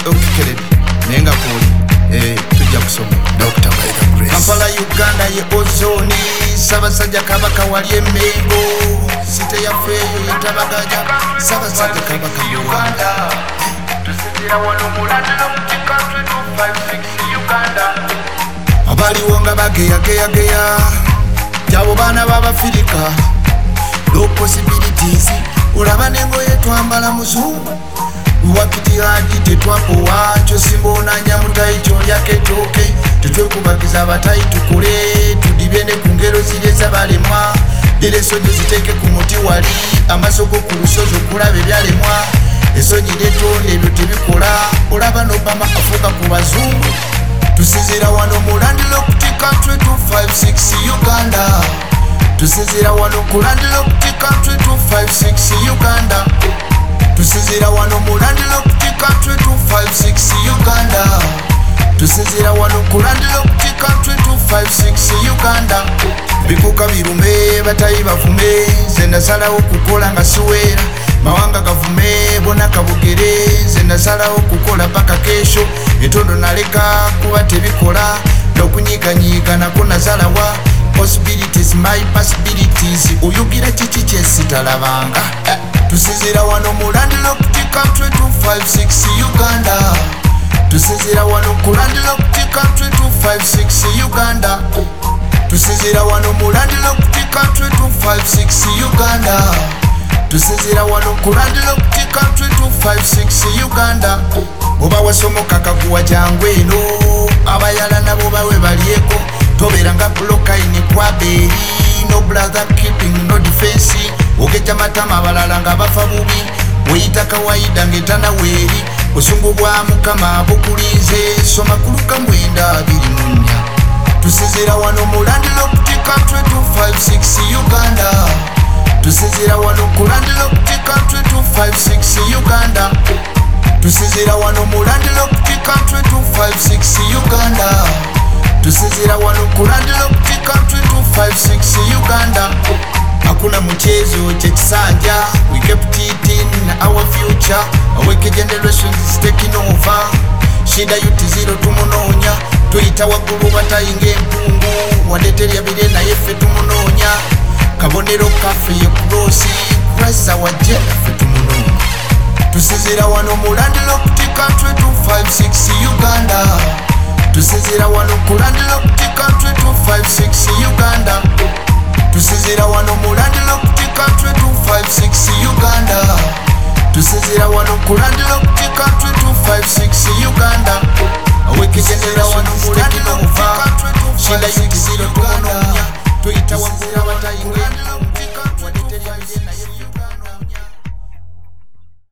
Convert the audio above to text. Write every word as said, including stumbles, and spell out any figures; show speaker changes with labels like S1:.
S1: okikere nenga kuli eh tujja kusoma Doctor Mayiga Grace Kampala Uganda ye ozoni Sabasajja Kabaka wali emengo site ya feyo yetabagaja Sabasajja Kabaka Uganda tusinzira wano mulandira mutika two five six Uganda abaliwo nga bageyageyageya jabo bana b'Abafirika no possibilities ulaba nengoye twambala muzungu wakiti hadi tetwapowa kyo simbonanya mutayi kyolya ketoke tetwekubagiza abatayi tukule tudibye ne ku ngero ziri ezabalemwa diresonyi ziteeke ku muti wali amasoko ku lusozi okulaba ebyalemwa esonyi netonda ebyo tebikola olaba n'Obama afuuka ku bazungu tusinzira wano mu Landlocked Country two five six Uganda tusinzira wano ku Landlocked Country two five six Uganda tusinzira wano mu Landlocked Country two five six Uganda tusinzira wano ku Landlocked Country two five six Uganda bikuka birume batayi bavume nze nasalawo kukola nga siweera mawanga gavume bona kabugere nze nasalawo kukola paka kesho etondo naleka kuba tebikola n'okunyiganyiga nako nazalawa possibilities my possibilities oyugira kiki kyesitalabanga eh. tusinzira wano mu Landlocked Country two five six Uganda tusinzira wano ku Landlocked Country two five six Uganda tusinzira wano mu Landlocked Country two five six Uganda tusinzira wano ku Landlocked Country two five six Uganda oba wasomoka kaguwa jangu eno abayala nabo bawe balyeko tobeera nga blokaini kwaberi no brother keeping no defense ogeja matama abalala nga bafa bubi weyita kawaida ng'etana weeri busungu bwa Mukama bukulinze soma kuluka mwenda abiri mu nnya tusinzira wano mu Landlocked Country two five six Uganda tusinzira wano ku Landlocked Country two five six Uganda tusinzira wano mu Landlocked Country two five six Uganda tusinzira wano ku Landlocked Country two five six Uganda hakuna mchezo chekisanja we kept it in our future our generations is taking over shida yuti zero tumunonya tuyita waggulu batayinga empungu wadeterya bire naye ffe tumunonya kabonero kaffe ye kurosi kurasa wajela ffe tumunonya tusinzira wano mu Landlocked Country two five six Uganda tusinzira wano ku Landlocked Country two five six Uganda tusinzira wano mu Landlocked Country two five six Uganda tusinzira wano ku Landlocked Country two five six Uganda awekegendera wano mu Landlocked Country two five six Uganda tuyita waggulu batayinga Uganda